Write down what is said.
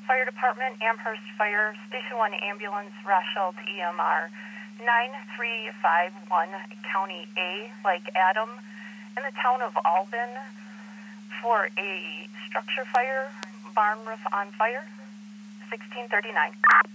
Fire Department, Amherst Fire, Station 1 Ambulance, Rashelt EMR, 9351, County A, like Adam, in the town of Albin, for a structure fire, barn roof on fire, 1639.